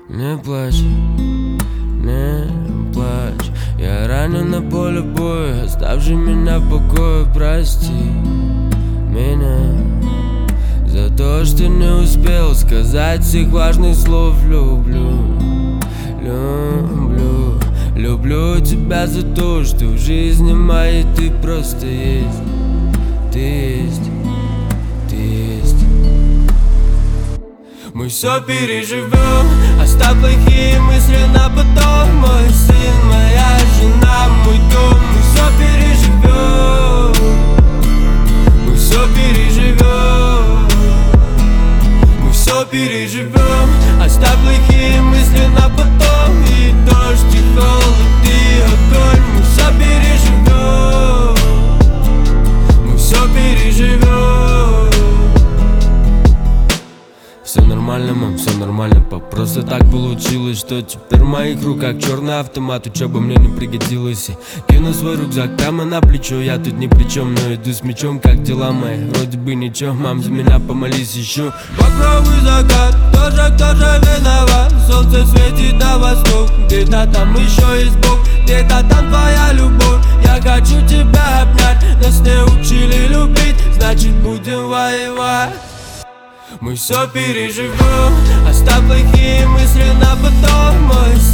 Не плачь, не плачь. Я ранен на поле боя, оставший меня в покое. Прости меня за то, что не успел сказать всех важных слов. Люблю, люблю, люблю тебя за то, что в жизни моей ты просто есть. Ты есть, ты есть. Мы все переживем, оставь плохие мысли на потом. Мой сын, моя жена, мой дом. Мы все переживем, мы все переживем, мы все переживем. Оставь плохие мысли на потом. И дождь, и холод, и огонь. Мы все переживем, мы все переживем. Все нормально, мам, все нормально, пап. Просто так получилось, что теперь в моих руках черный автомат. Учеба мне не пригодилась. Кину свой рюкзак прямо на плечо. Я тут ни при чем, но иду с мечом. Как дела мои? Вроде бы ничего, мам, за меня помолись еще. Багровый закат, кто же виноват? Солнце светит на восток. Где-то там еще есть Бог, где-то там твоя любовь. Я хочу тебя обнять, нас не учили любить, значит будем воевать. Мы все переживем, оставь плохие мысли на потом. Мой